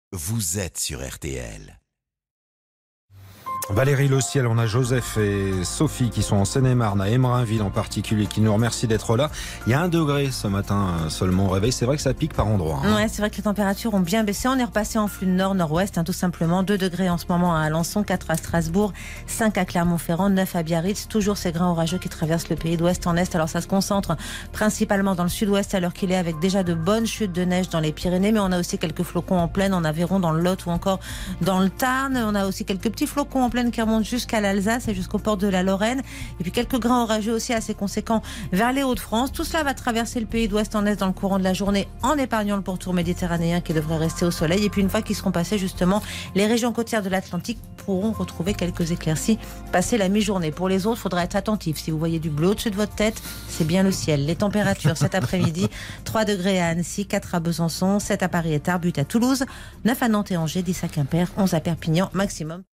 Vous êtes sur RTL. Valérie Le Ciel, on a Joseph et Sophie qui sont en Seine-et-Marne, à Emerainville en particulier, qui nous remercient d'être là. Il y a 1 degré ce matin seulement au réveil. C'est vrai que ça pique par endroits. Ouais, c'est vrai que les températures ont bien baissé. On est repassé en flux de nord-nord-ouest, tout simplement. 2 degrés en ce moment à Alençon, 4 à Strasbourg, 5 à Clermont-Ferrand, 9 à Biarritz. Toujours ces grains orageux qui traversent le pays d'ouest en est. Alors ça se concentre principalement dans le sud-ouest à l'heure qu'il est, avec déjà de bonnes chutes de neige dans les Pyrénées. Mais on a aussi quelques flocons en plaine en Aveyron, dans le Lot ou encore dans le Tarn. On a aussi quelques petits flocons en plaine qui remontent jusqu'à l'Alsace et jusqu'au port de la Lorraine. Et puis quelques grains orageux aussi assez conséquents vers les Hauts-de-France. Tout cela va traverser le pays d'ouest en est dans le courant de la journée, en épargnant le pourtour méditerranéen qui devrait rester au soleil. Et puis une fois qu'ils seront passés, justement, les régions côtières de l'Atlantique pourront retrouver quelques éclaircies passé la mi-journée. Pour les autres, il faudra être attentif. Si vous voyez du bleu au-dessus de votre tête, c'est bien le ciel. Les températures cet après-midi, 3 degrés à Annecy, 4 à Besançon, 7 à Paris et Tarbes, 8 à Toulouse, 9 à Nantes et Angers, 10 à Quimper, 11 à Perpignan maximum.